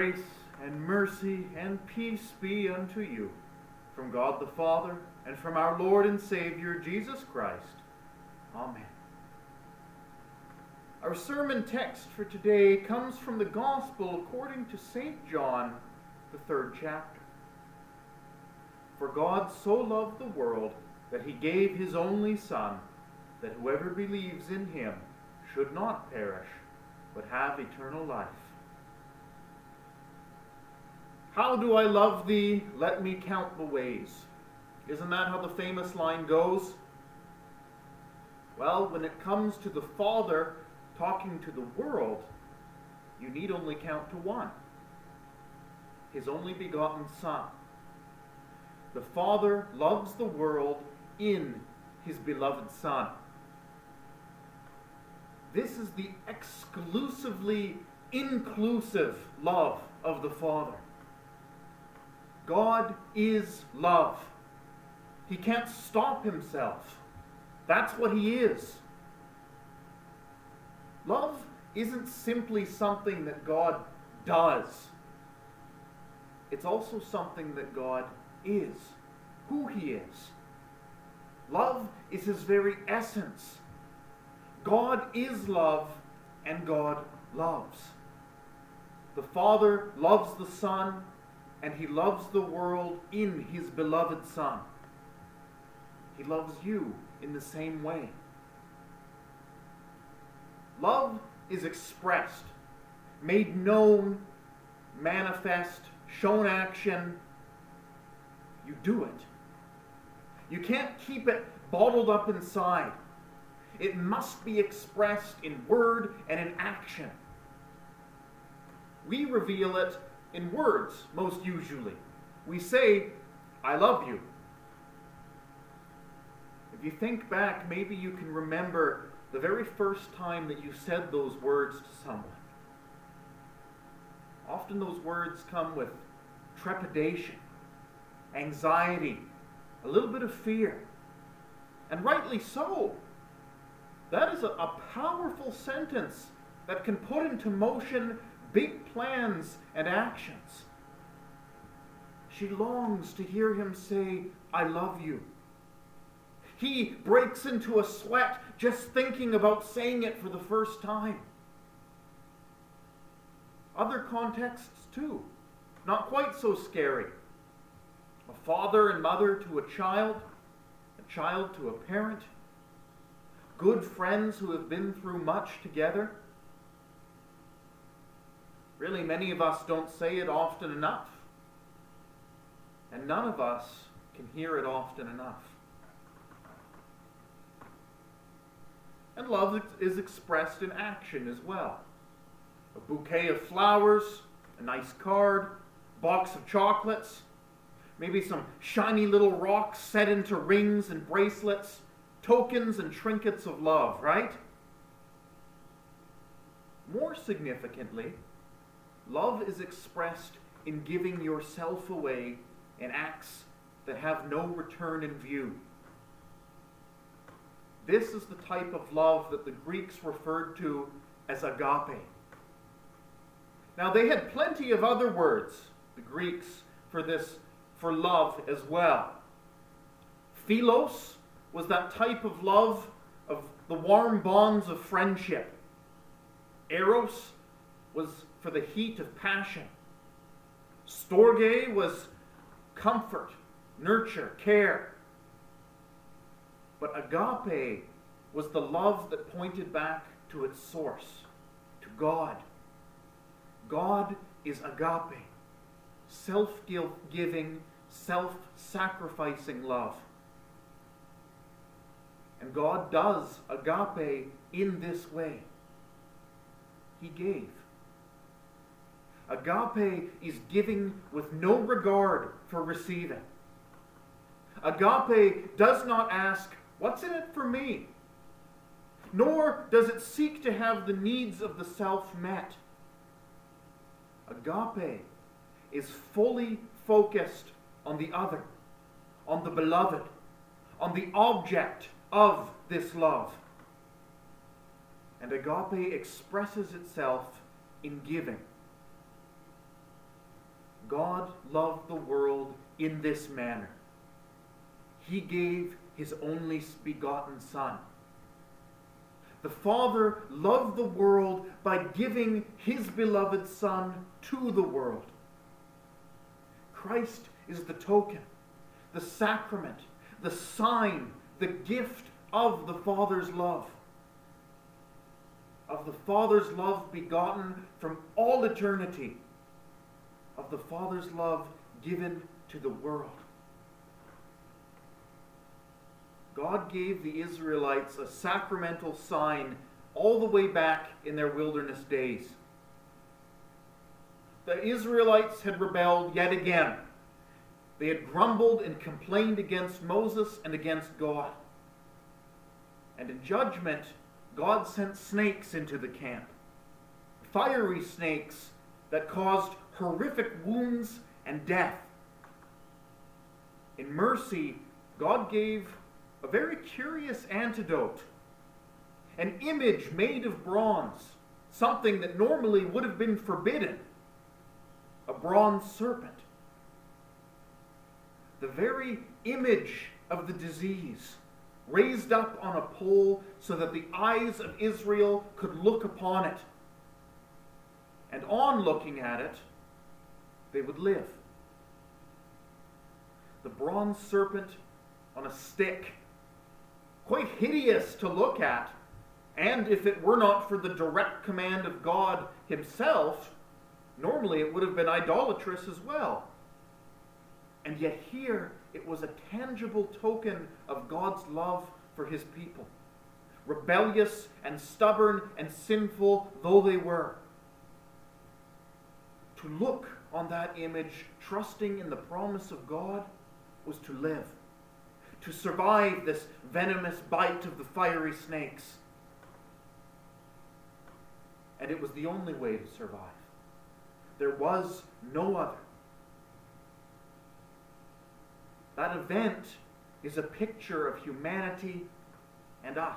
Grace and mercy and peace be unto you from God the Father and from our Lord and Savior Jesus Christ. Amen. Our sermon text for today comes from the Gospel according to St. John, the 3rd chapter. For God so loved the world that he gave his only Son, that whoever believes in him should not perish, but have eternal life. How do I love thee? Let me count the ways. Isn't that how the famous line goes? Well, when it comes to the Father talking to the world, you need only count to one. His only begotten Son. The Father loves the world in his beloved Son. This is the exclusively inclusive love of the Father. God is love. He can't stop himself. That's what he is. Love isn't simply something that God does. It's also something that God is, who he is. Love is his very essence. God is love, and God loves. The Father loves the Son, and he loves the world in his beloved Son. He loves you in the same way. Love is expressed, made known, manifest, shown action. You do it. You can't keep it bottled up inside. It must be expressed in word and in action. We reveal it in words, most usually. We say, I love you. If you think back, maybe you can remember the very first time that you said those words to someone. Often those words come with trepidation, anxiety, a little bit of fear. And rightly so. That is a powerful sentence that can put into motion big plans and actions. She longs to hear him say, I love you. He breaks into a sweat just thinking about saying it for the first time. Other contexts too, not quite so scary. A father and mother to a child to a parent, good friends who have been through much together. Really, many of us don't say it often enough. And none of us can hear it often enough. And love is expressed in action as well. A bouquet of flowers, a nice card, a box of chocolates, maybe some shiny little rocks set into rings and bracelets, tokens and trinkets of love, right? More significantly, love is expressed in giving yourself away in acts that have no return in view. This is the type of love that the Greeks referred to as agape. Now, they had plenty of other words, the Greeks, for love as well. Philos was that type of love of the warm bonds of friendship. Eros was for the heat of passion. Storge was comfort, nurture, care. But agape was the love that pointed back to its source, to God. God is agape, self-giving, self-sacrificing love. And God does agape in this way. He gave. Agape is giving with no regard for receiving. Agape does not ask, what's in it for me? Nor does it seek to have the needs of the self met. Agape is fully focused on the other, on the beloved, on the object of this love. And agape expresses itself in giving. God loved the world in this manner. He gave his only begotten Son. The Father loved the world by giving his beloved Son to the world. Christ is the token, the sacrament, the sign, the gift of the Father's love. Of the Father's love begotten from all eternity. Of the Father's love given to the world. God gave the Israelites a sacramental sign all the way back in their wilderness days. The Israelites had rebelled yet again. They had grumbled and complained against Moses and against God. And in judgment, God sent snakes into the camp. Fiery snakes that caused horrific wounds and death. In mercy, God gave a very curious antidote. An image made of bronze, something that normally would have been forbidden. A bronze serpent. The very image of the disease, raised up on a pole so that the eyes of Israel could look upon it. And on looking at it, they would live. The bronze serpent on a stick, quite hideous to look at, and if it were not for the direct command of God himself, normally it would have been idolatrous as well. And yet here it was a tangible token of God's love for his people, rebellious and stubborn and sinful though they were. To look on that image, trusting in the promise of God, was to live, to survive this venomous bite of the fiery snakes. And it was the only way to survive. There was no other. That event is a picture of humanity and us.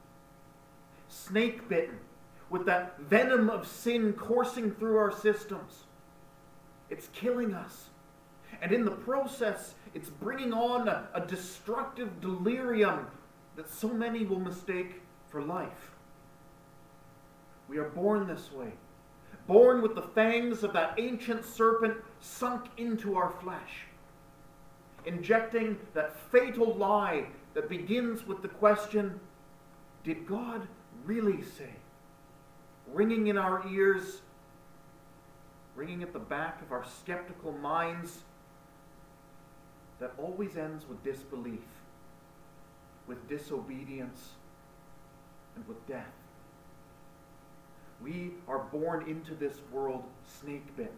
Snake bitten, with that venom of sin coursing through our systems. It's killing us. And in the process, it's bringing on a destructive delirium that so many will mistake for life. We are born this way. Born with the fangs of that ancient serpent sunk into our flesh. Injecting that fatal lie that begins with the question, did God really say? Ringing in our ears, ringing at the back of our skeptical minds, that always ends with disbelief, with disobedience, and with death. We are born into this world snake-bitten.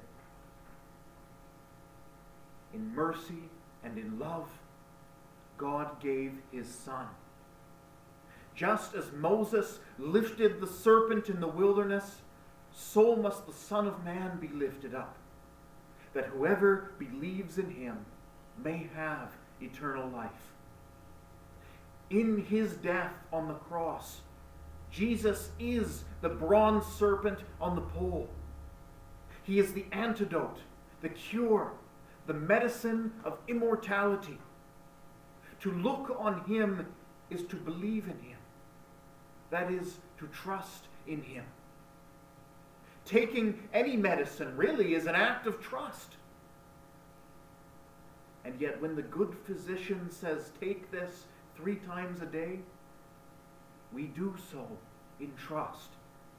In mercy and in love, God gave his Son. Just as Moses lifted the serpent in the wilderness, so must the Son of Man be lifted up, that whoever believes in him may have eternal life. In his death on the cross, Jesus is the bronze serpent on the pole. He is the antidote, the cure, the medicine of immortality. To look on him is to believe in him. That is, to trust in him. Taking any medicine really is an act of trust. And yet when the good physician says, take this 3 times a day, we do so in trust.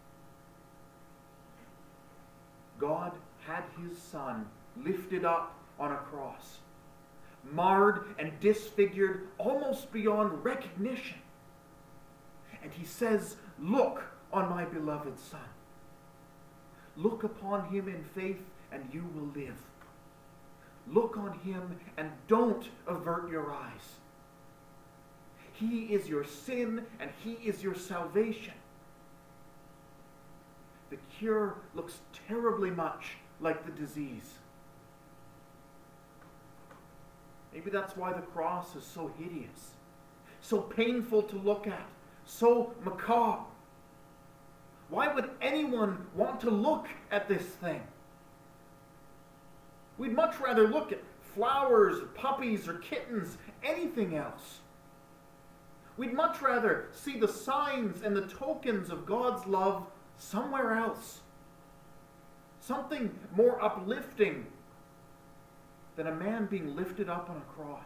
God had his Son lifted up on a cross, marred and disfigured almost beyond recognition. And he says, look on my beloved Son. Look upon him in faith and you will live. Look on him and don't avert your eyes. He is your sin and he is your salvation. The cure looks terribly much like the disease. Maybe that's why the cross is so hideous, so painful to look at, so macabre. Why would anyone want to look at this thing? We'd much rather look at flowers, puppies, or kittens, anything else. We'd much rather see the signs and the tokens of God's love somewhere else. Something more uplifting than a man being lifted up on a cross.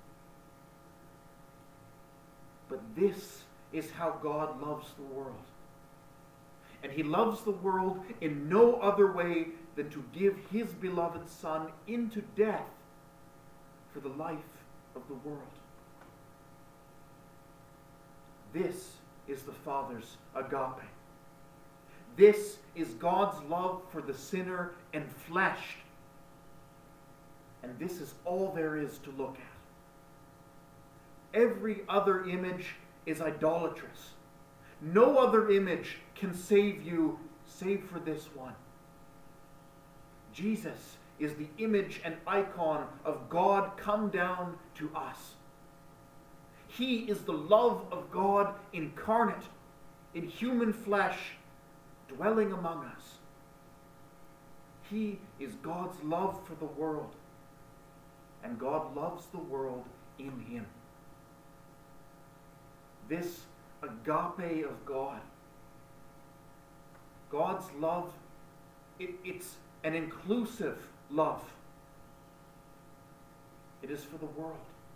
But this is how God loves the world. And he loves the world in no other way than to give his beloved Son into death for the life of the world. This is the Father's agape. This is God's love for the sinner enfleshed. And this is all there is to look at. Every other image is idolatrous. No other image can save you save for this one. Jesus is the image and icon of God come down to us. He is the love of God incarnate in human flesh, dwelling among us. He is God's love for the world, and God loves the world in him. This agape of God, God's love, it's an inclusive love. It is for the world.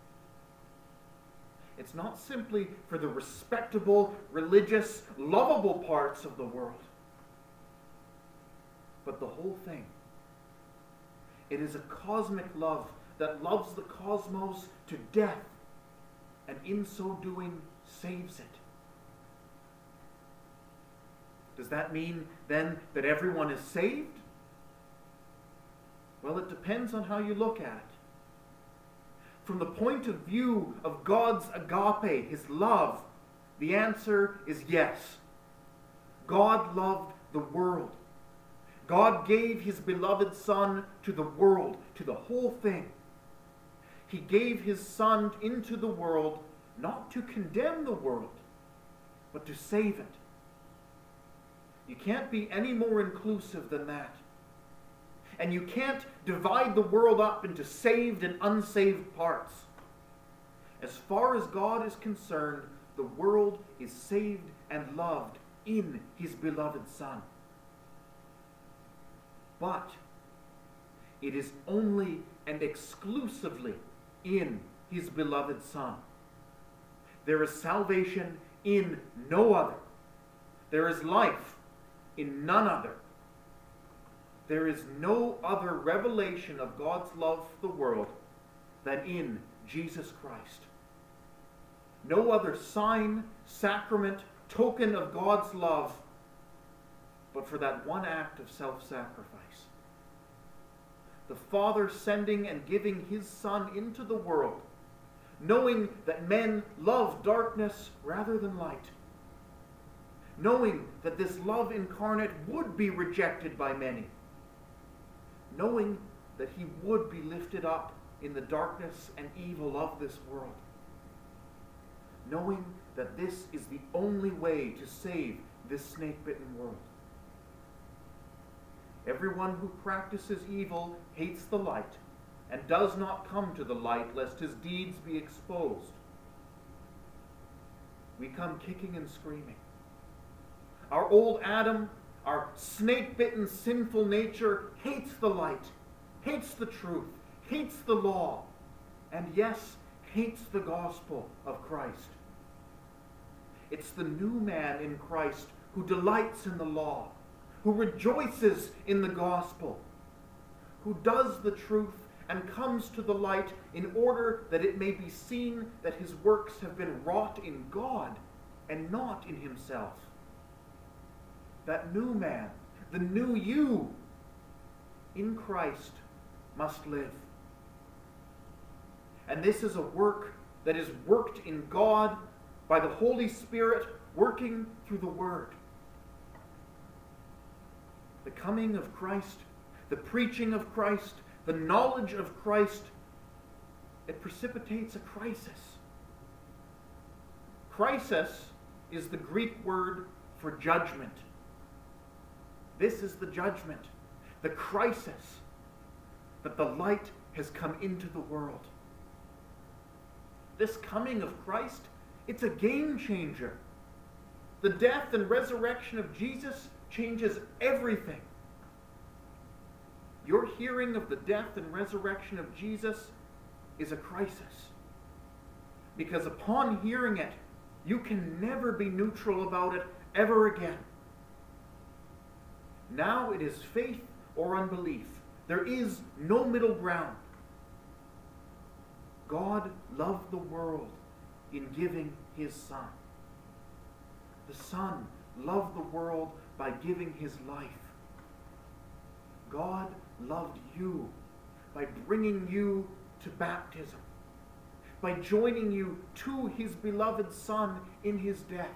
It's not simply for the respectable, religious, lovable parts of the world, but the whole thing. It is a cosmic love that loves the cosmos to death, and in so doing saves it. Does that mean then that everyone is saved? Well, it depends on how you look at it. From the point of view of God's agape, his love, the answer is yes. God loved the world. God gave his beloved Son to the world, to the whole thing. He gave his Son into the world not to condemn the world, but to save it. You can't be any more inclusive than that. And you can't divide the world up into saved and unsaved parts. As far as God is concerned, the world is saved and loved in his beloved Son. But it is only and exclusively in his beloved Son. There is salvation in no other. There is life in none other. There is no other revelation of God's love for the world than in Jesus Christ. No other sign, sacrament, token of God's love, but for that one act of self-sacrifice. The Father sending and giving his Son into the world, knowing that men love darkness rather than light. Knowing that this love incarnate would be rejected by many. Knowing that he would be lifted up in the darkness and evil of this world. Knowing that this is the only way to save this snake-bitten world. Everyone who practices evil hates the light and does not come to the light lest his deeds be exposed. We come kicking and screaming. Our old Adam, our snake-bitten sinful nature, hates the light, hates the truth, hates the law, and yes, hates the gospel of Christ. It's the new man in Christ who delights in the law, who rejoices in the gospel, who does the truth and comes to the light in order that it may be seen that his works have been wrought in God and not in himself. That new man, the new you, in Christ must live. And this is a work that is worked in God by the Holy Spirit working through the Word. The coming of Christ, the preaching of Christ, the knowledge of Christ, it precipitates a crisis. Crisis is the Greek word for judgment. This is the judgment, the crisis. that the light has come into the world. This coming of Christ, it's a game changer. The death and resurrection of Jesus changes everything. Your hearing of the death and resurrection of Jesus is a crisis. Because upon hearing it, you can never be neutral about it ever again. Now it is faith or unbelief. There is no middle ground. God loved the world in giving his Son. The Son loved the world by giving his life. God loved you by bringing you to baptism, by joining you to his beloved Son in his death.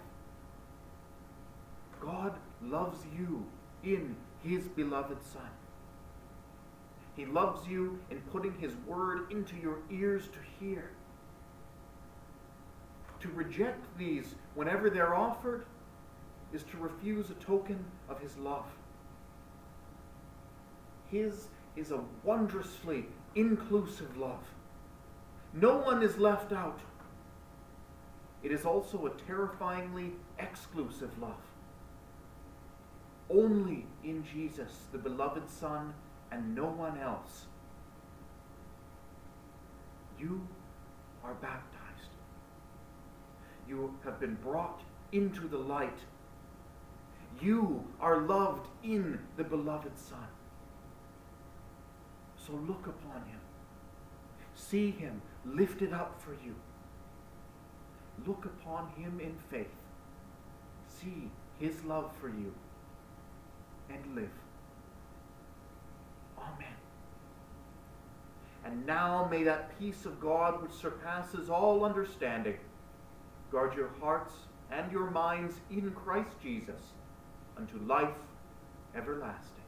God loves you in his beloved Son. He loves you in putting his word into your ears to hear. To reject these whenever they're offered is to refuse a token of his love. His is a wondrously inclusive love. No one is left out. It is also a terrifyingly exclusive love. Only in Jesus, the beloved Son, and no one else. You are baptized. You have been brought into the light. You are loved in the beloved Son. So look upon him. See him lifted up for you. Look upon him in faith. See his love for you. And live. Amen. And now may that peace of God which surpasses all understanding guard your hearts and your minds in Christ Jesus unto life everlasting.